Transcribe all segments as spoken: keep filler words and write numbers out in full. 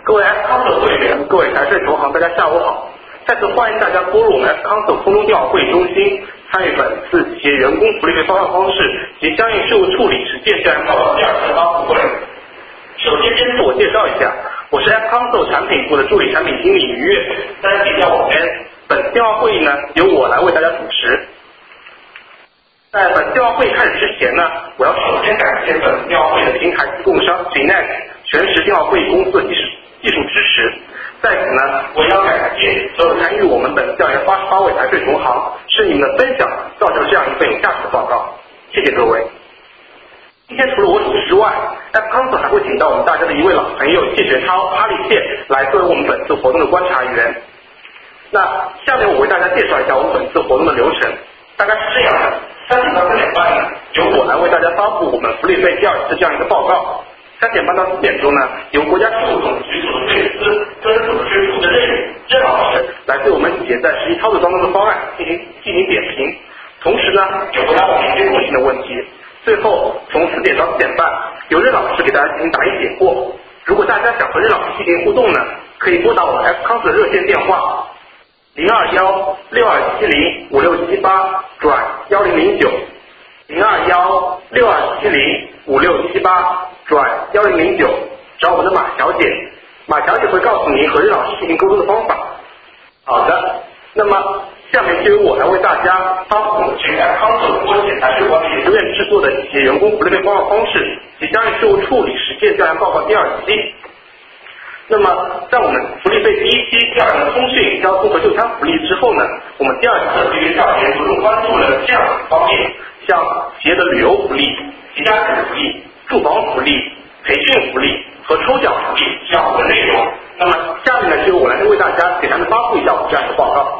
各位 F Council 会员，各位财税同行，大家下午好！再次欢迎大家拨入我们 F Council 空中电话会议中心，参与本次企业员工福利费发放方式及相应税务处理实践调研报告第二次发布会。首先先自我介绍一下，我是 F Council 产品部的助理产品经理于越，大家请叫我 N。本电话会议呢，由我来为大家主持。在本电话会议开始之前呢，我要首先感谢本电话会议的平台提供商 Finex 全时电话会议公司的技术技术支持。在此呢，我也要感谢所有参与我们本调研八十八位财税同行，是你们的分享造就了这样一份有价值的报告，谢谢各位。今天除了我主持之外 ，F Council 还会请到我们大家的一位老朋友谢学涛、哈利谢来作为我们本次活动的观察员。那下面我为大家介绍一下我们本次活动的流程，大概是这样的：三点到三点半呢，由我来为大家发布我们福利费第二次这样一个报告。三点半到四点钟呢，由国家税务总局所的税司专属的税负责任任老师来对我们企业在实际操作当中的方案进行进行点评，同时呢，也回答我们一些共性的问题。最后从四点到四点半，由任老师给大家进行答疑解惑。如果大家想和任老师进行互动呢，可以拨打我们 F Council 热线电话零二幺六二七零五六七八转幺零零九零二幺六二七零五六七八转幺零零九，找我们的马小姐，马小姐会告诉您和任老师进行沟通的方法。好的，那么下面就由我来为大家发布我们全 F Council 国检财税管理研究院制作的企业员工福利费发放方式及相应税务处理实践调研报告第二期。那么在我们福利费第一期调研的通讯、交通和就餐福利之后呢，我们第二次对于调研着重关注了这样的方面，像企业的旅游福利、节假日福利、住房福利、培训福利和抽奖福利这样的内容。那么下面呢，就由我来为大家简单的发布一下我们这样一个报告。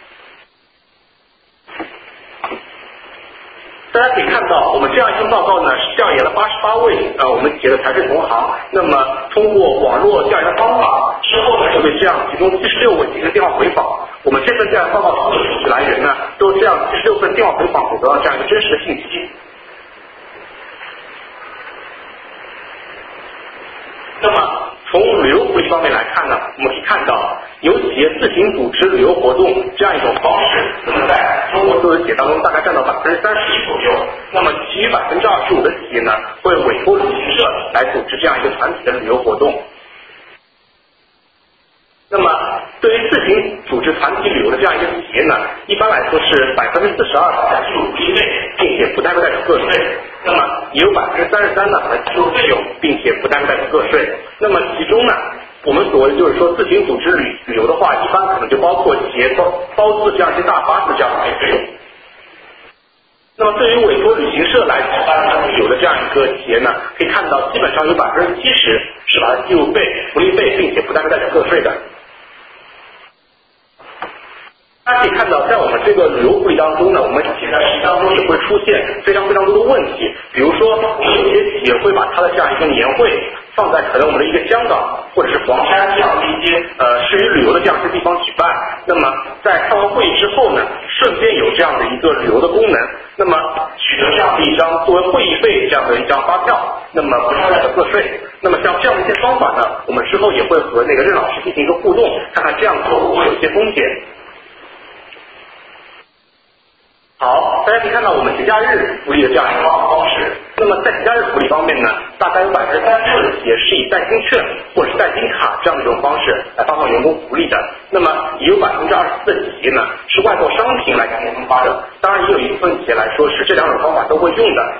大家可以看到，我们这样一份报告呢，是调研了八十八位呃我们企业的财税同行。那么通过网络调研的方法之后呢，就对这样其中七十六位进行电话回访。我们这份调研报告所有的数据来源呢，都是这样七十六份电话回访所得到这样一个真实的信息。那么从旅游福利方面来看呢，我们可以看到由企业自行组织旅游活动这样一种方式，那么在中国所有企业当中大概占到百分之三十一左右。那么其余百分之二十五的企业呢，会委托旅行社来组织这样一个团体的旅游活动。那么对于自行组织团体旅游的这样一个企业呢，一般来说是百分之四十二把它计入福利费，并且不单个代表个税。那么也有百分之三十三呢把它计入费用，并且不单个代表个税。那么其中呢，我们所谓就是说自行组织旅旅游的话，一般可能就包括企业包包自这样一些大巴士这样的一些费用。那么对于委托旅行社来举办团体旅游的这样一个企业呢，可以看到基本上有百分之七十是把它计入费福利费，并且不单个代表个税的。大家可以看到，在我们这个旅游福利当中呢，我们企业在实际当中也会出现非常非常多的问题。比如说，我们有些企业会把它的这样一个年会放在可能我们的一个香港或者是黄山这样的一些呃适于旅游的这样一些地方举办。那么在开完会议之后呢，瞬间有这样的一个旅游的功能，那么取得这样的一张作为会议费这样的一张发票，那么不单代表个税。那么像这样的一些方法呢，我们之后也会和那个任老师进行一个互动，看看这样做会不会有一些风险。好，大家可以看到我们节假日福利的这样一个发放方式。那么在节假日福利方面呢，大概有百分之三十六的企业是以代金券或者是代金卡这样的一种方式来发放员工福利的。那么也有百分之二十四的企业呢是外购商品来进行分发的。当然也有一部分企业来说是这两种方法都会用的。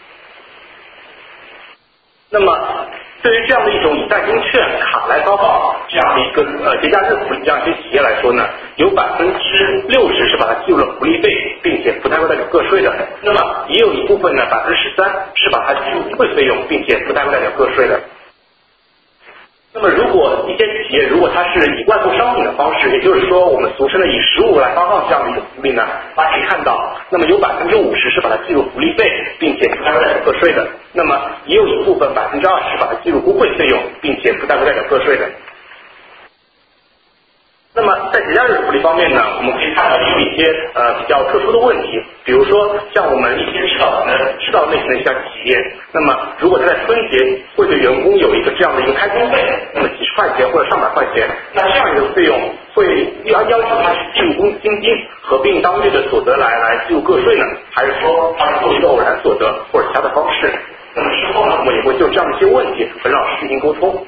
那么对于这样的一种以代金券卡来发放这样的一个呃节假日福利这样一些企业来说呢，有百分之六十是把它计入了福利费，并且不单个代表个税的。那么也有一部分呢，百分之十三是把它计入机会费用，并且不单个代表个税的。那么如果一些企业如果它是以外购商品的方式，也就是说我们俗称的以实物来发放这样的一个福利呢，大家可以看到，那么有百分之五十是把它计入福利费，并且不单个代表个税的。那么也有一部分百分之二十把它计入估汇费用，并且不单个代表个税的。 那么在节假日福利方面呢，我们可以看到有一些呃比较特殊的问题，比如说像我们一些指导的指导类型的一家企业，那么如果他在春节会对员工有一个这样的一个开工费，那么几十块钱或者上百块钱，那这样一个费用会要要求他是计入公积金合并当月的所得来来计入个税呢，还是说他是作为一个偶然所得或者其他的方式？那么之后呢，我们也会就这样的一些问题和老师进行沟通。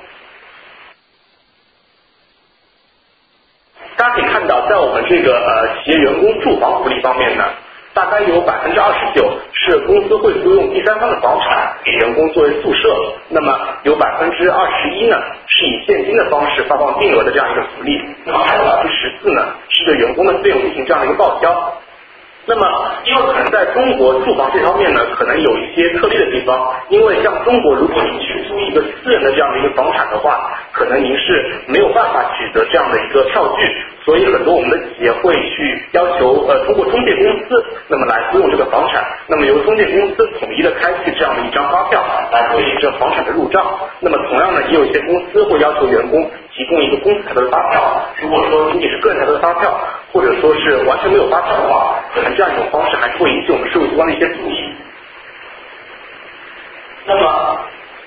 大家可以看到，在我们这个呃企业员工住房福利方面呢，大概有百分之二十九是公司会租用第三方的房产给员工作为宿舍，那么有百分之二十一呢是以现金的方式发放定额的这样一个福利，那么还有百分之十四呢是对员工的费用进行这样的一个报销。那么因为可能在中国住房这方面呢，可能有一些特例的地方，因为像中国如果你去租一个私人的这样的一个房产的话，可能您是没有办法取得这样的一个票据，所以很多我们的企业会去要求呃通过中介公司那么来租用这个房产，那么由中介公司统一的开具这样的一张发票来对应这房产的入账。那么同样呢，也有一些公司会要求员工提供一个公司财的发票，如果说仅仅是个人财的发票，或者说是完全没有发票的话，可能这样一种方式还是会引起我们税务机关的一些注意。那么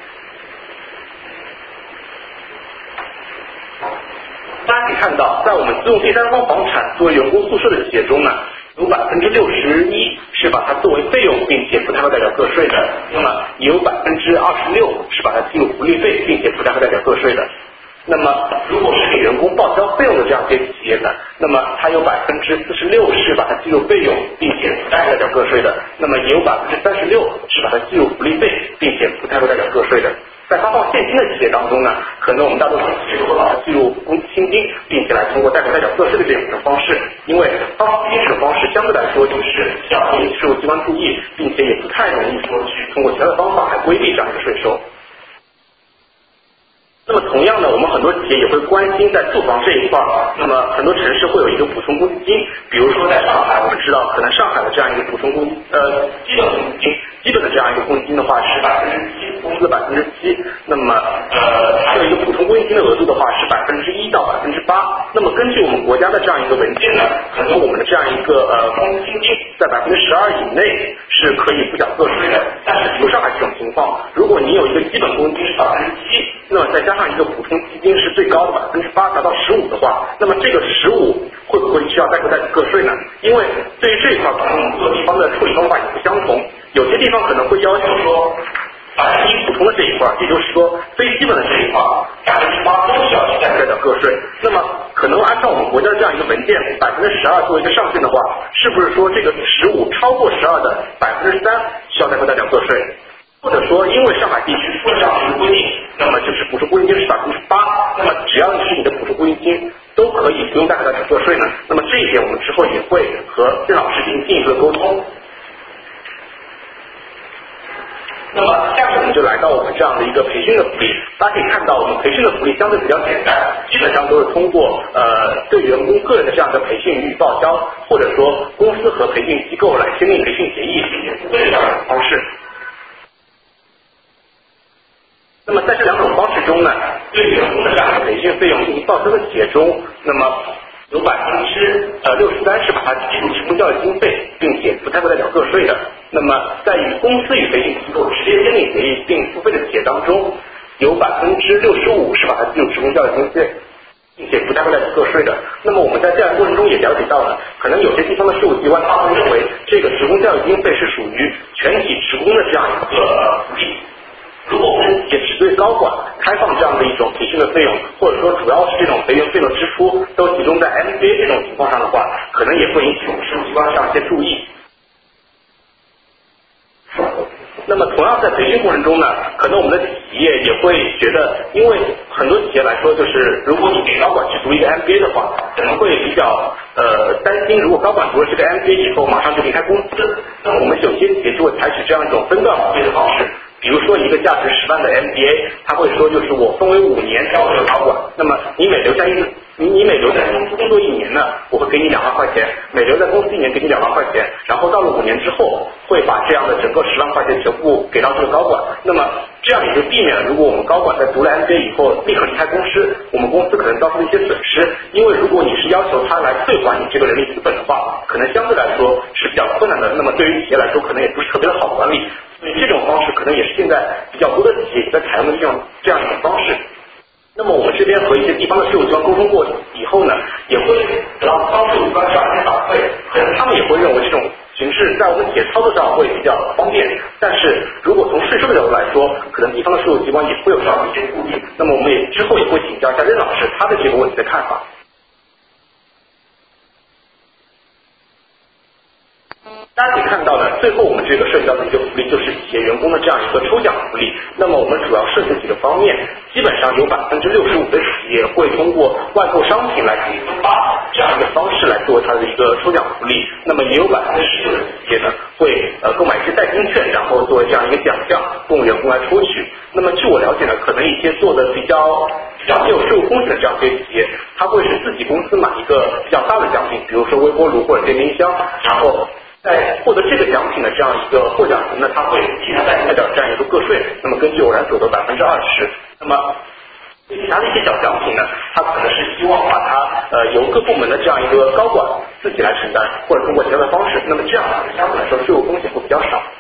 大家可以看到，在我们租用第三方房产作为员工宿舍的企业中呢，有百分之六十一是把它作为费用并且不太会代表个税的，那么也有百分之二十六是把它计入福利费并且不太会代表个税的。那么如果是给员工报销费用的这样一些企业呢，那么它有百分之四十六是把它计入费用并且不太会代表个税的，那么也有百分之三十六是把它计入福利费并且不太会代表个税的。在发放现金的企业当中呢，可能我们大多数企业会把它计入公积金，并且来通过代表代表个税的这样一种方式，因为发放现金这种方式相对来说就是要引起税务机关注意，并且也不太容易说去通过其他的方法来规避这样一个税收。那么同样的，我们很多企业也会关心在住房这一块，那么很多城市会有一个补充公积金，比如说在上海，我们知道可能上海的这样一个补充公呃基本公积金，基本的这样一个公积金的话是百分之七，工资百分之七，那么呃还有一个补充公积金的额度的话是百分之一到百分之八。那么根据我们国家的这样一个文件呢，可能我们的这样一个呃公积金在百分之十二以内是可以不缴个税的，但是比如上海这种情况，如果你有一个基本公积金是百分之七，那么再加上一个补充基金是最高的百分之八达到十五的话，那么这个十五会不会需要代不代表个税呢？因为对于这一块，可能我们各个地方的处理方法也不相同，有些地方可能会要求说百分之一补充的这一块，也就是说非基本的这一块百分之八都需要去代表个税。那么可能按照我们国家的这样一个文件，百分之十二作为一个上限的话，是不是说这个十五超过十二的百分之三需要代不代表个税？或者说，因为上海地区出了这样的一个规定，那么就是补充公积金是百分之八，那么只要你是你的补充公积金，都可以不用代表个税呢。那么这一点我们之后也会和郑老师进行进一步的沟通。那么下面我们就来到我们这样的一个培训的福利，大家可以看到我们培训的福利相对比较简单，基本上都是通过呃对员工个人的这样的培训予以报销，或者说公司和培训机构来签订培训协议并且付费的这样的方式。那么在这两种方式中呢，对员工的这样的培训费用进行报销的企业中，那么有百分之呃六十三是把它计入职工教育经费，并且不太会代表个税的。那么在与公司与培训机构直接签订协议并付费的企业当中，有百分之六十五是把它计入职工教育经费，并且不太会代表个税的。那么我们在调研过程中也了解到了，可能有些地方的税务机关他会认为这个职工教育经费是属于全体职工的这样一个福利。如果我们企业只对高管开放这样的一种培训的费用，或者说主要是这种培训费用支出都集中在 M B A 这种情况上的话，可能也会引起我们税务机关上一些注意。那么同样在培训过程中呢，可能我们的企业也会觉得，因为很多企业来说，就是如果你给高管去读一个 M B A 的话，可能会比较呃担心，如果高管读了这个 M B A 以后马上就离开公司，那么我们有些企业就会采取这样一种分段付费的方式。比如说一个价值十万的 M B A， 他会说就是我分为五年招这个高管，那么你每留下一你你每留在公司工作一年呢，我会给你两万块钱，每留在公司一年给你两万块钱，然后到了五年之后会把这样的整个十万块钱全部给到这个高管。那么这样一个就避免了如果我们高管在读了 M B A 以后立刻离开公司，我们公司可能遭受一些损失。因为如果你是要求他来退还你这个人力资本的话，可能相对来说是比较困难的，那么对于企业来说可能也不是特别的好管理，所以这种方式可能也是现在比较多的企业在采用的这种这样一种方式。那么我们这边和一些地方的税务机关沟通过以后呢，也会得到地方税务机关这样一些反馈，可能他们也会认为这种形式在我们企业操作上会比较方便，但是如果从税收的角度来说，可能地方的税务机关也会有这样一些顾虑。那么我们也之后也会请教一下任老师他的这个问题的看法。大家可以看到呢，最后我们这个涉及到的一个福利就是企业员工的这样一个抽奖福利。那么我们主要涉及几个方面，基本上有百分之六十五的企业会通过外购商品来进行分发这样一个方式来作为它的一个抽奖福利。那么也有百分之十九的企业呢会呃购买一些代金券，然后作为这样一个奖项供员工来抽取。那么据我了解呢，可能一些做的比较比较没有税务风险的这样一些企业，他会是自己公司买一个比较大的奖品，比如说微波炉或者电冰箱，然后在获得这个奖品的这样一个获奖人呢，他会替他代缴这样一个个税，那么根据偶然所得百分之二十。那么其他的一些小奖品呢，他可能是希望把它呃由各部门的这样一个高管自己来承担，或者通过其他的方式，那么这样相对来说税务风险会比较少。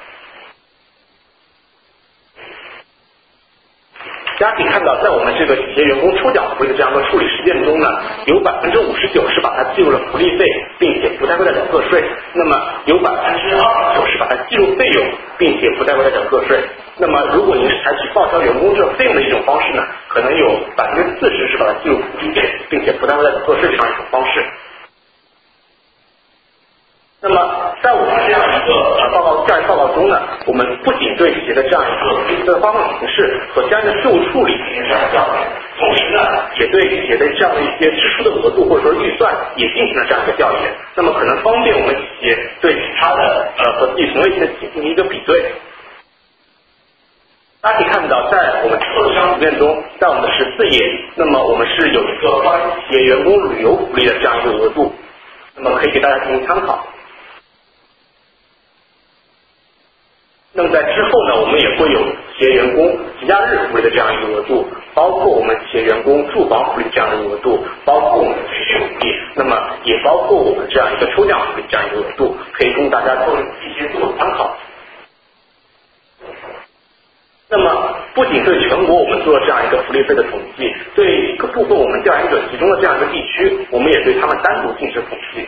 大家可以看到，在我们这个企业员工抽奖福利的这样一个处理实践中呢，有百分之五十九是把它记入了福利费，并且不代归代缴个税；那么有百分之二十九是把它记入费用，并且不代归代缴个税。那么如果您是采取报销员工这费用的一种方式呢，可能有百分之四十是把它记入福利费，并且不代归代缴个税这样一种方式。那么在我们这样一个呃报告调研报告中呢，我们不仅对企业的这样一个公司的发放形式和相应的税务处理进行这样的调研，同时呢，也对企业的这样的一些支出的额度或者说预算也进行了这样一个调研。那么可能方便我们企业对其他的呃和自己同类型的企业进行一个比对。大家可以看到，在我们之后的这张图片中，在我们的十四页，那么我们是有一个关于企业员工旅游福利的这样一个额度，那么可以给大家进行参考。那么在之后呢，我们也会有企业员工节假日福利的这样一个额度，包括我们企业员工住房福利这样的额度，包括我们的培训福利，那么也包括我们这样一个抽奖福利这样一个额度，可以供大家做一些做参考。那么不仅对全国我们做了这样一个福利费的统计，对一个部分我们调研者集中的这样一个地区，我们也对他们单独进行统计。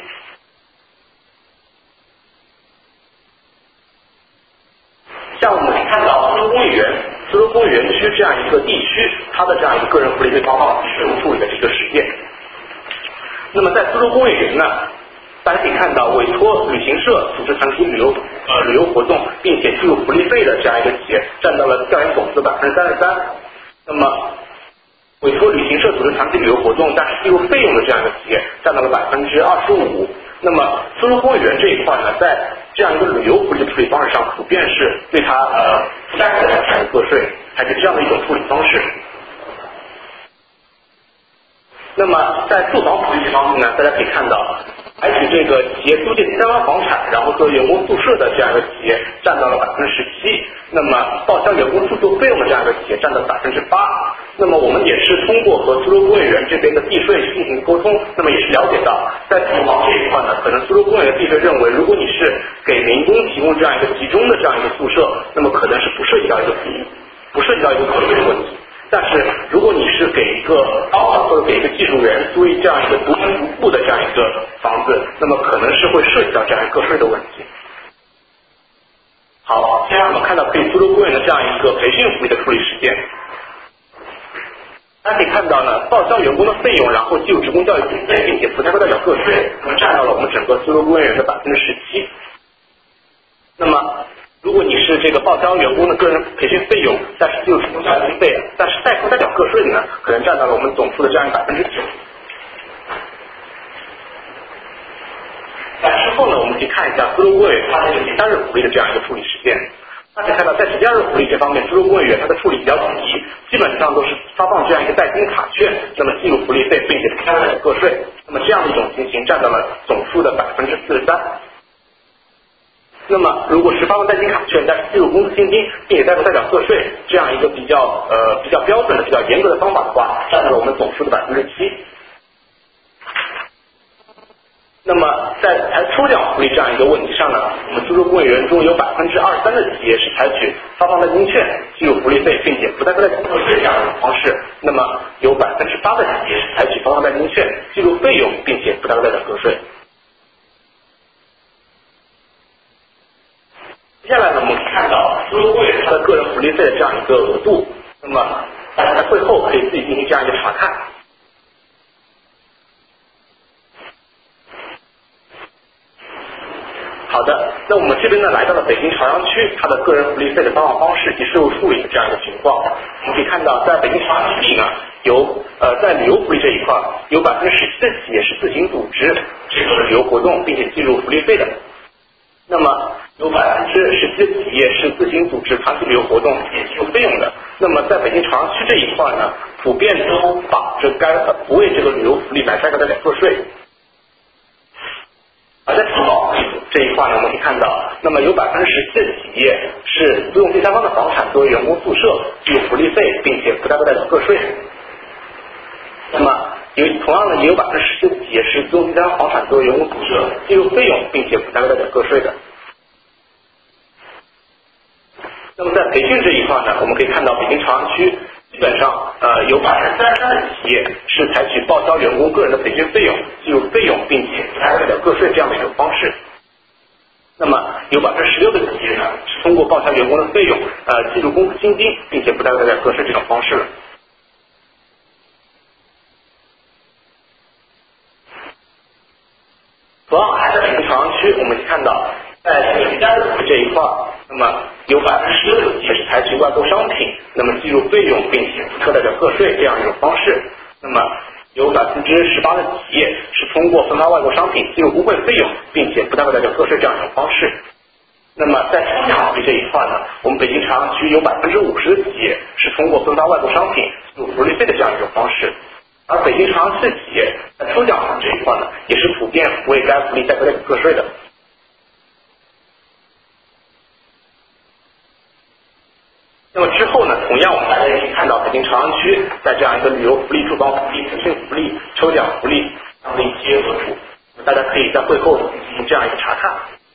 像我们看到苏州工业园、苏州工业园区这样一个地区，它的这样一个个人福利费发放税务处理的这个实践。那么在苏州工业园呢，大家可以看到委托旅行社组织长期旅游呃旅游活动，并且计入福利费的这样一个企业，占到了调研总数的百分之三十三。那么委托旅行社组织长期旅游活动，但是计入费用的这样一个企业，占到了百分之二十五。那么苏州工业园这一块呢，在这样一个旅游福利处理方式上，普遍是对它呃不代缴这样一个个税，采取这样的一种处理方式。那么在住房福利这方面呢，大家可以看到，采取这个企业租借第三方房产，然后作为员工宿舍的这样一个企业，占到了百分之十七。那么报销员工住宿费用的这样一个企业，占到百分之八。那么我们也是通过和苏州工业园这边的地税进行沟通，那么也是了解到，在住房这一块呢，可能苏州工业园地税认为，如果你是给民工提供这样一个集中的这样一个宿舍，那么可能是不涉及到一个不涉及到一个可税的问题。但是如果你是给一个高管或者给一个技术员租一这样一个独门独户的这样一个房子，那么可能是会涉及到这样一个个税的问题。好，接下来我们看到可以苏州工业园的这样一个培训福利的处理实践。大家可以看到呢，报销员工的费用，然后计入职工教育经费，并且不代缴个税，那么占到了我们整个苏州工业园的百分之十七。那么如果你是这个报销员工的个人培训费用，但是计入职工教育经费，但是代不代缴个税的呢，可能占到了我们总数的这样百分之九。那之后呢，我们去看一下苏州工业园它的节假日福利的这样一个处理实践。大家可以看到，在节假日福利这方面，苏州工业园它的处理比较统一，基本上都是发放这样一个代金卡券，那么计入福利费，并且不代缴个税。那么这样的一种情形占到了总数的百分之四十三。那么如果是发放代金卡券，但是计入公司薪金，并且代不代缴个税这样一个比较呃比较标准的、比较严格的方法的话，占到了我们总数的百分之七。那么在才抽奖福利这样一个问题上呢，我们自助公益人中有百分之二十三的企业是采取发放代金券计入福利费，并且不代表代个税这样的方式。那么有百分之八的企业是采取发放代金券计入费用，并且不代表代个税。接下来呢，我们可以看到自助公益人他的个人福利费的这样一个额度，那么大家在会后可以自己进行这样一个查看。好的，那我们这边呢来到了北京朝阳区，它的个人福利费的发放方式及税务处理的这样一个情况。我们可以看到，在北京朝阳区里呢，有呃在旅游福利这一块，有百分之十七的企业是自行组织这个旅游活动，并且计入福利费的。那么有百分之十七的企业是自行组织团体旅游活动，并且计入费用的。那么在北京朝阳区这一块呢，普遍都把这该不为这个旅游福利来代表个税。而在承保这一块呢，我们可以看到，那么有百分之十七的企业是租用第三方的房产作为员工宿舍计入福利费，并且不代表个税。那么有同样的也有百分之十七的企业是租用第三方房产作为员工宿舍计入费用，并且不代表个税的。那么在培训这一块呢，我们可以看到北京朝阳区基本上呃有百分之三十三的企业是采取报销员工个人的培训费用计入费用，并且不代表个税这样的一种方式。那么有百分之十六的企业呢是通过报销员工的费用呃计入工资薪金，并且不代表个税这种方式了。同样还在北京朝阳区，我们可以看到在这个家的这一块，那么有百分之十六的企业是采取外购商品，那么计入费用，并且不代表个税这样一种方式。那么有百分之十八的企业是通过分发外购商品计入工会费用，并且不代表个税这样一种方式。那么在抽奖福利这一块呢，我们北京朝阳区有百分之五十的企业是通过分发外购商品计入福利费的这样一种方式。而北京朝阳市企业在抽奖福利这一块呢，也是普遍不为该福利代表个税的。那么之后呢，同样我们大家也可以看到，北京朝阳区在这样一个旅游福利、住房福利、培训福利、抽奖福利这样的一些额度，大家可以在会后进行这样一个查看。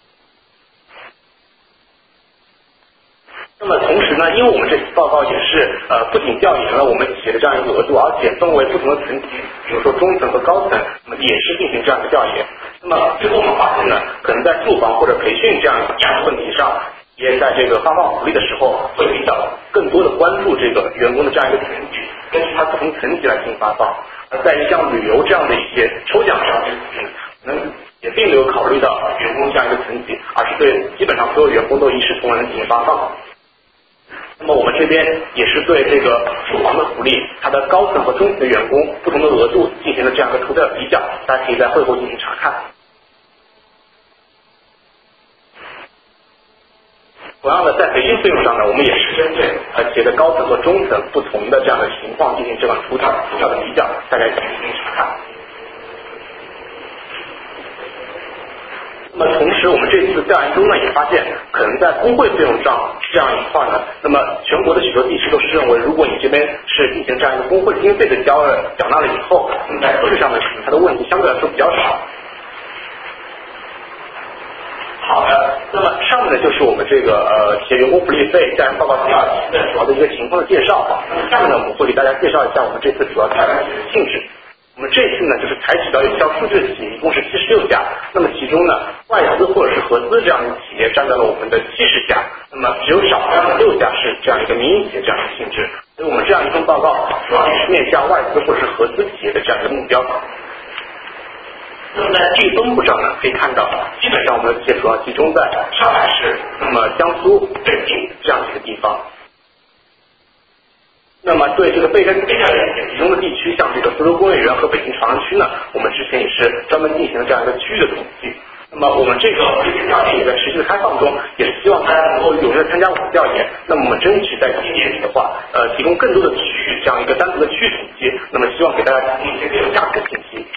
那么同时呢，因为我们这次报告也是呃不仅调研了我们企业的这样一个额度，而且分为不同的层级，比如说中层和高层，那么也是进行这样的调研。那么最后我们发现呢，可能在住房或者培训这样一个问题上，也在这个发放福利的时候会比较更多的关注这个员工的这样一个层级，根据他不同层级来进行发放。而在于像旅游这样的一些抽奖这样的可能也并没有考虑到员工这样一个层级，而是对基本上所有员工都一视同仁进行发放。那么我们这边也是对这个住房的福利，它的高层和中层的员工不同的额度进行了这样一个图表比较，大家可以在会后进行查看。同样的，在培训费用上呢，我们也是针对呃企业的高层和中层不同的这样的情况进行这个图表图表的比较，大家可以进行查看。那么同时，我们这次调研中呢，也发现可能在工会费用上这样一块呢，那么全国的许多地区都是认为，如果你这边是进行这样一个工会经费的交缴纳了以后，那么在税税上的它的问题相对来说比较少。好的，那么上面呢就是我们这个呃企业员工福利费调研报告第二期的主要的一个情况的介绍。那么下面呢，我们会给大家介绍一下我们这次主要调研的性质。我们这次呢，就是采取到有效数据的企业一共是七十六家，那么其中呢，外资或者是合资这样的企业占到了我们的七十家，那么只有少量的六家是这样一个民营企业这样的性质。所以我们这样一份报告主要也是面向外资或者是合资企业的这样一个目标。那么在地域分布上呢，可以看到，基本上我们的企业主要集中在上海市、那么江苏、北京这样几个地方。那么对这个被被调研集中的地区，像这个苏州工业园和北京朝阳区呢，我们之前也是专门进行了这样一个区域的统计。那么我们这个调研也在持续的开放中，也是希望大家能够踊跃参加我们的调研。那么我们争取在今年里的话，呃，提供更多的区域这样一个单独的区域统计。那么希望给大家提供一些更有价值的信息。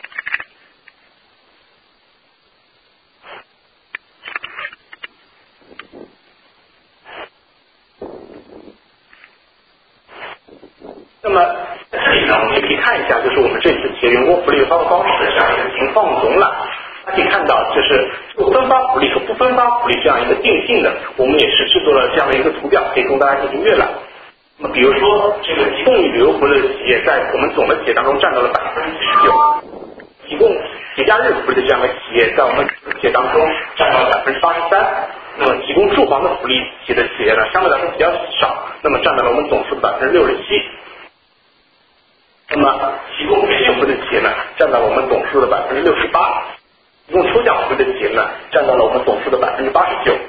业员工福利发放方式这样一个情况总览。大家可以看到，就是就分发福利和不分发福利这样一个定性的，我们也是制作了这样的一个图表，可以供大家进行阅览。那么比如说，这个提供旅游服务的企业在我们总的企业当中占到了百分之七十九，提供节假日福利的这样的企业在我们企业当中占到了百分之八十三。那么提供住房的福利企业的企业呢，相对来说比较少，那么占到了我们总数的百分之六十七。那么提供培训服务的企业呢，占到了我们总数的百分之六十八。提供抽奖服务的企业呢，占到了我们总数的百分之八十九。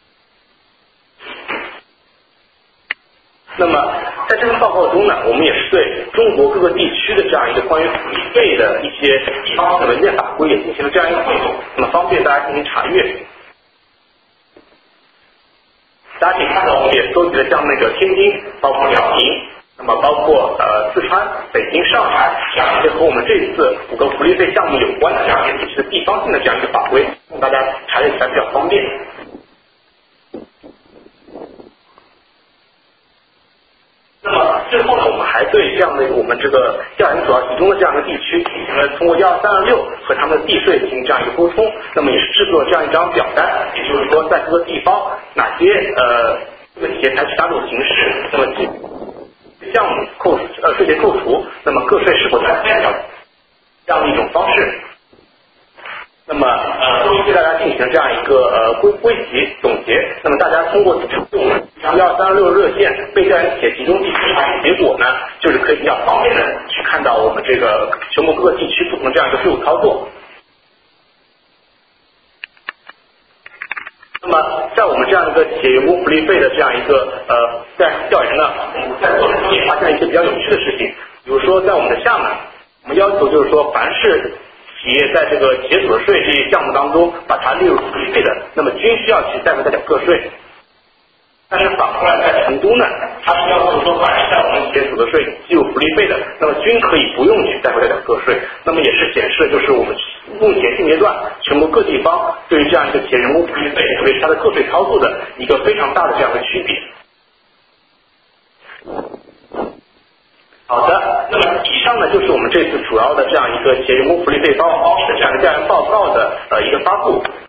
那么在这份报告中呢，我们也是对中国各个地区的这样一个关于福利费的一些地方的文件法规也进行了这样一个汇总，那么方便大家进行查阅。大家可以看到，我们也收集了像那个天津，包括辽宁，那么包括呃四川、北京、上海这样一些和我们这次五个福利费项目有关的这样一些地区的地方性的这样一个法规，供大家查阅起来比较方便。那么最后呢，我们还对这样的我们这个调研主要集中的这样一个地区进行了通过一二三二六和他们的地税进行这样一个沟通，那么也是制作了这样一张表单，也就是说在各个地方哪些呃这个企业采取哪种形式，那么项目扣呃税前扣除，那么个税是否在线的这样的一种方式。那么呃，终于对大家进行这样一个呃归归集总结。那么大家通过一二三二六热线被调研企业集中地区查询结果呢，就是可以比较方便的去看到我们这个全国各个地区不同的这样一个税务操作。那么在我们这样一个企业员工福利费的这样一个呃在调研呢，我们在过程中也发现一些比较有趣的事情，比如说在我们的厦门，我们要求就是说凡是企业在这个企业所得税这一项目当中把它列入福利费的，那么均需要去代为代缴个税。但是反过来在成都呢，它是要求说凡是在我们企业所得税计入福利费的，那么均可以不用去代为代缴个税。那么也是显示就是我们目前现阶段全国各地方对于这样一个企业员工福利费，特别是它的个税操作的一个非常大的这样的区别。好的，那么以上呢就是我们这次主要的这样一个企业员工福利费发放方式的这样一个调研报告的呃一个发布。